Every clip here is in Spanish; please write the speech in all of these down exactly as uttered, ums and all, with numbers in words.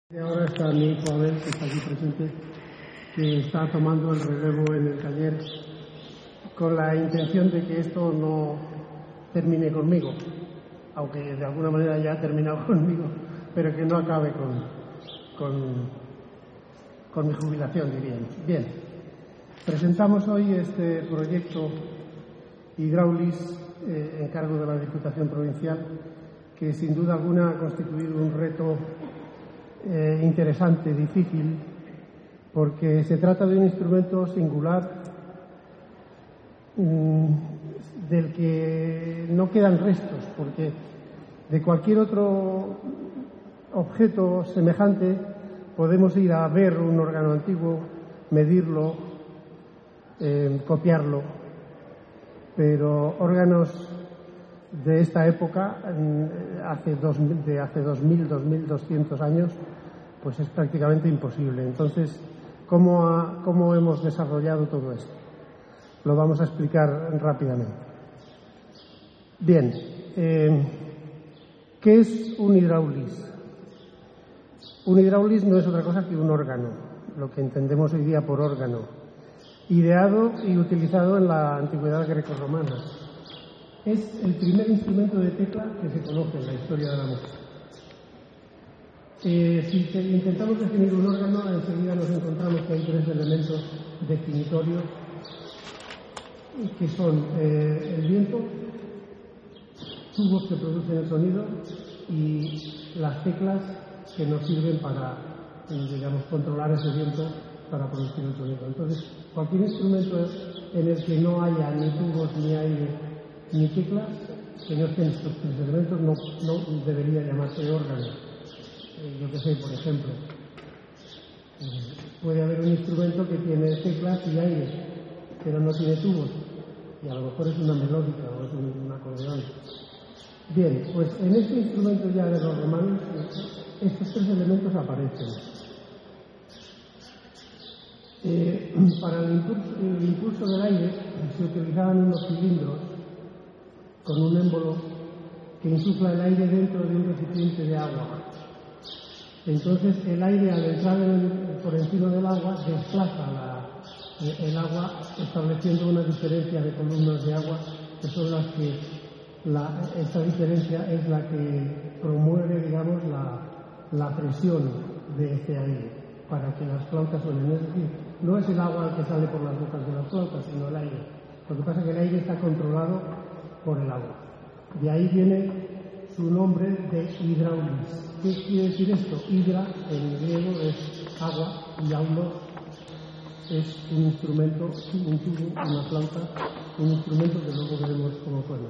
Y ahora está mi hijo Abel, que está aquí presente, que está tomando el relevo en el taller con la intención de que esto no termine conmigo, aunque de alguna manera ya ha terminado conmigo, pero que no acabe con, con, con mi jubilación, diríamos. Bien, presentamos hoy este proyecto Hydraulis, eh, en cargo de la Diputación Provincial, que sin duda alguna ha constituido un reto Eh, interesante, difícil, porque se trata de un instrumento singular mmm, del que no quedan restos, porque de cualquier otro objeto semejante podemos ir a ver un órgano antiguo, medirlo, eh, copiarlo, pero órganos de esta época, hace dos, de hace dos mil, dos mil doscientos años, pues es prácticamente imposible. Entonces, ¿cómo, ha, ¿cómo hemos desarrollado todo esto? Lo vamos a explicar rápidamente. Bien, eh, ¿qué es un hidráulis? Un hidráulis no es otra cosa que un órgano, lo que entendemos hoy día por órgano, ideado y utilizado en la antigüedad grecorromana. Es el primer instrumento de tecla que se conoce en la historia de la música. Eh, si te, intentamos definir un órgano, enseguida nos encontramos que hay tres elementos definitorios, que son eh, el viento, tubos que producen el sonido y las teclas que nos sirven para, digamos, controlar ese viento para producir el sonido. Entonces, cualquier instrumento en el que no haya ni tubos ni aire ni teclas, que no estén estos tres elementos, no, no debería llamarse órgano. Eh, yo que sé, por ejemplo, eh, puede haber un instrumento que tiene teclas y aire, pero no tiene tubos, y a lo mejor es una melódica o es un, un acordeón. Bien, pues en este instrumento ya de los romanos, estos tres elementos aparecen. Eh, para el impulso, el impulso del aire se utilizaban unos cilindros con un émbolo que insufla el aire dentro de un recipiente de agua. Entonces el aire, al entrar en, por encima del agua, desplaza la, el agua, estableciendo una diferencia de columnas de agua, que son las que, la, esta diferencia es la que promueve, digamos, la, la presión de este aire, para que las flautas suenen. Es decir, no es el agua el que sale por las bocas de las flautas, sino el aire. Lo que pasa es que el aire está controlado por el agua. De ahí viene su nombre de hidráulis. ¿Qué quiere decir esto? Hidra en griego es agua y aulos es un instrumento, un tubo, una flauta, un instrumento que luego veremos cómo suena.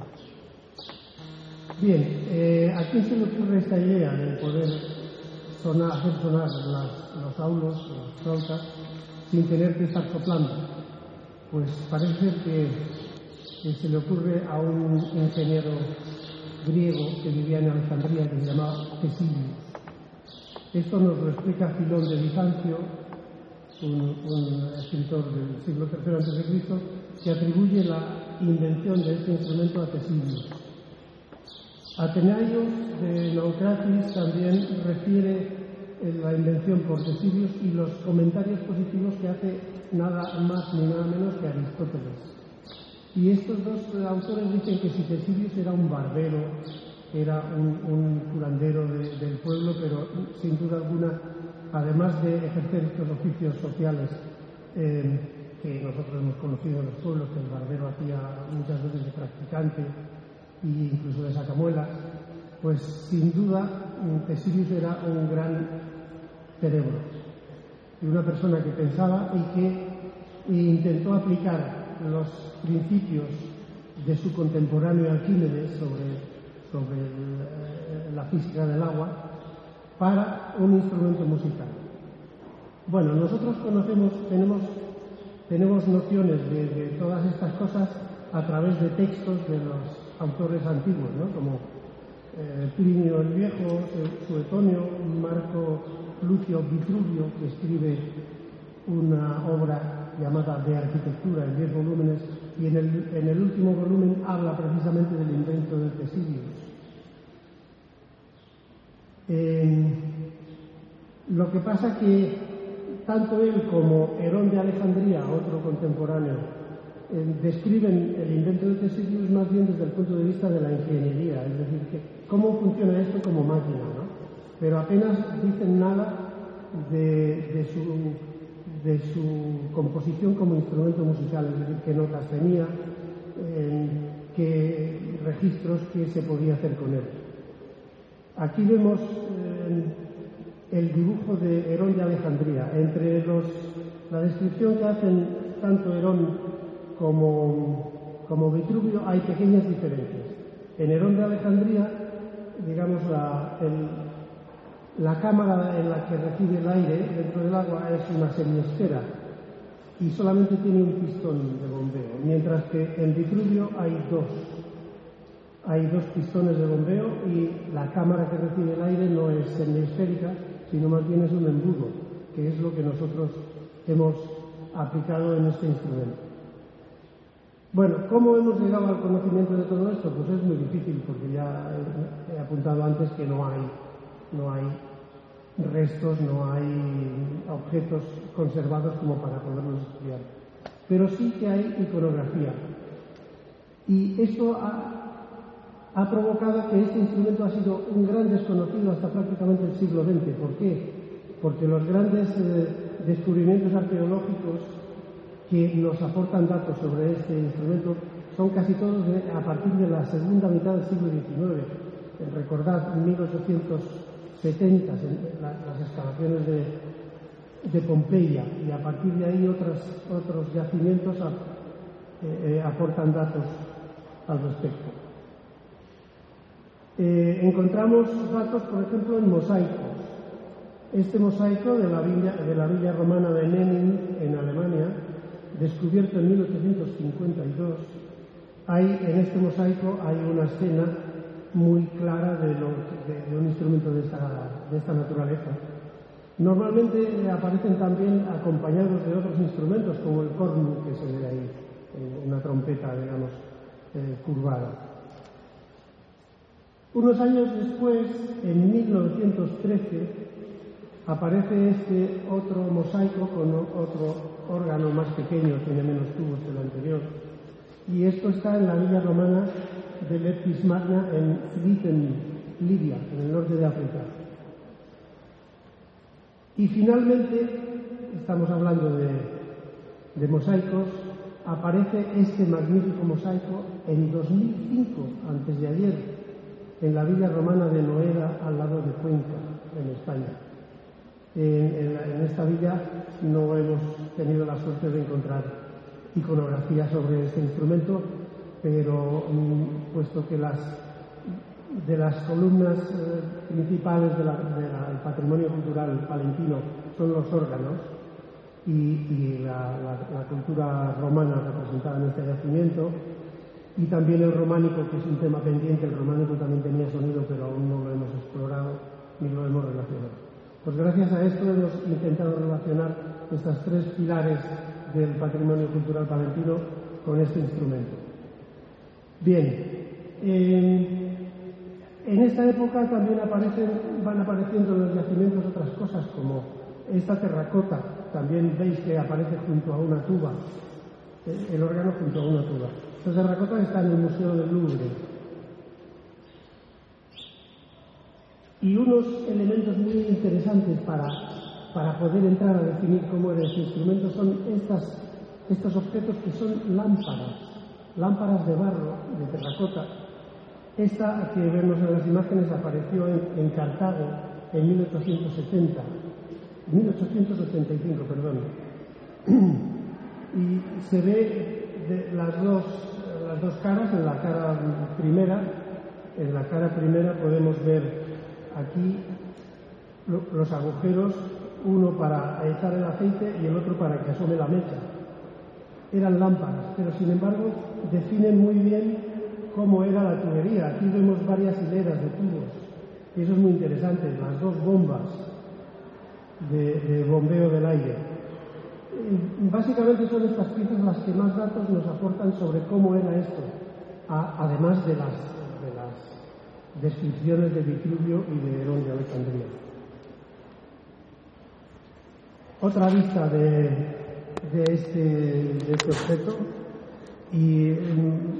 Bien, eh, ¿a quién se le ocurre esta idea de poder sonar, hacer sonar las, los aulos, las flautas, sin tener que estar soplando? Pues parece ser que que se le ocurre a un ingeniero griego que vivía en Alejandría, que se llamaba Ctesilius. Esto nos lo explica Filón de Bizancio, un, un escritor del siglo tercero antes de Cristo, que atribuye la invención de este instrumento a Ctesilius. Atenaios de Naucratis también refiere la invención por Ctesilius y los comentarios positivos que hace nada más ni nada menos que Aristóteles. Y estos dos autores dicen que si Ctesilius era un barbero, era un, un curandero de, del pueblo, pero sin duda alguna, además de ejercer estos oficios sociales eh, que nosotros hemos conocido en los pueblos, que el barbero hacía muchas veces de practicante e incluso de sacamuelas, pues sin duda Ctesilius era un gran cerebro y una persona que pensaba y que intentó aplicar los principios de su contemporáneo Arquímedes sobre, sobre el, la física del agua para un instrumento musical. Bueno, nosotros conocemos, tenemos, tenemos nociones de, de todas estas cosas a través de textos de los autores antiguos, ¿no? Como eh, Plinio el Viejo, Suetonio, Marco Lucio Vitruvio, que escribe una obra llamada De Arquitectura en diez volúmenes, y en el, en el último volumen habla precisamente del invento de Ctesilius. Eh, Lo que pasa que tanto él como Herón de Alejandría, otro contemporáneo, eh, describen el invento de Ctesibius más bien desde el punto de vista de la ingeniería, es decir, que cómo funciona esto como máquina, ¿no? Pero apenas dicen nada de, de, su, de su composición como instrumento musical, es decir, qué notas tenía, eh, qué registros, qué se podía hacer con él. Aquí vemos eh, el dibujo de Herón de Alejandría. Entre los, la descripción que hacen tanto Herón como, como Vitruvio hay pequeñas diferencias. En Herón de Alejandría, digamos, la, el, la cámara en la que recibe el aire dentro del agua es una semiesfera y solamente tiene un pistón de bombeo, mientras que en Vitruvio hay dos. Hay dos pistones de bombeo y la cámara que recibe el aire no es semiesférica, sino más bien es un embudo, que es lo que nosotros hemos aplicado en este instrumento. Bueno, ¿cómo hemos llegado al conocimiento de todo esto? Pues es muy difícil, porque ya he apuntado antes que no hay, no hay restos, no hay objetos conservados como para poderlos estudiar. Pero sí que hay iconografía. Y esto ha, ha provocado que este instrumento ha sido un gran desconocido hasta prácticamente el siglo veinte. ¿Por qué? Porque los grandes eh, descubrimientos arqueológicos que nos aportan datos sobre este instrumento son casi todos de, a partir de la segunda mitad del siglo diecinueve. Recordad, en mil ochocientos setenta, la, las excavaciones de, de Pompeya, y a partir de ahí otras, otros yacimientos a, eh, eh, aportan datos al respecto. Eh, encontramos datos, por ejemplo, en mosaicos. Este mosaico de la villa, de la villa romana de Nennin, en Alemania, descubierto en mil ochocientos cincuenta y dos, hay, en este mosaico hay una escena muy clara de, lo, de, de un instrumento de esta, de esta naturaleza. Normalmente eh, aparecen también acompañados de otros instrumentos, como el cornu, que se ve ahí, eh, una trompeta, digamos, eh, curvada. Unos años después, en mil novecientos trece, aparece este otro mosaico con otro órgano más pequeño, tiene menos tubos que el anterior. Y esto está en la villa romana de Leptis Magna en Ciliten, Libia, en el norte de África. Y finalmente, estamos hablando de, de mosaicos, aparece este magnífico mosaico en dos mil cinco, antes de ayer, en la villa romana de Noeda, al lado de Cuenca, en España. En, en, en esta villa no hemos tenido la suerte de encontrar iconografía sobre este instrumento, pero mm, puesto que las, de las columnas eh, principales del de de patrimonio cultural palentino son los órganos y, y la, la, la cultura romana representada en este yacimiento, y también el románico, que es un tema pendiente. El románico también tenía sonido, pero aún no lo hemos explorado ni lo hemos relacionado. Pues gracias a esto hemos intentado relacionar estas tres pilares del patrimonio cultural palentino con este instrumento. Bien, eh, en esta época también aparecen, van apareciendo en los yacimientos otras cosas, como esta terracota. También veis que aparece junto a una tuba, el, el órgano junto a una tuba. Esta terracota está en el Museo del Louvre. Y unos elementos muy interesantes para, para poder entrar a definir cómo era este instrumento son estas, estos objetos que son lámparas, lámparas de barro, de terracota. Esta que vemos en las imágenes apareció en, en Cartago en mil ochocientos setenta, mil ochocientos ochenta y cinco, perdón. Y se ve de las dos, las dos caras. En la cara primera, en la cara primera podemos ver aquí los agujeros, uno para echar el aceite y el otro para que asome la mecha. Eran lámparas, pero sin embargo definen muy bien cómo era la tubería. Aquí vemos varias hileras de tubos, y eso es muy interesante, las dos bombas de, de bombeo del aire. Básicamente son estas piezas las que más datos nos aportan sobre cómo era esto, a, además de las, de las descripciones de Vitruvio y de Herón de Alejandría. otra vista de, de, este, de este objeto y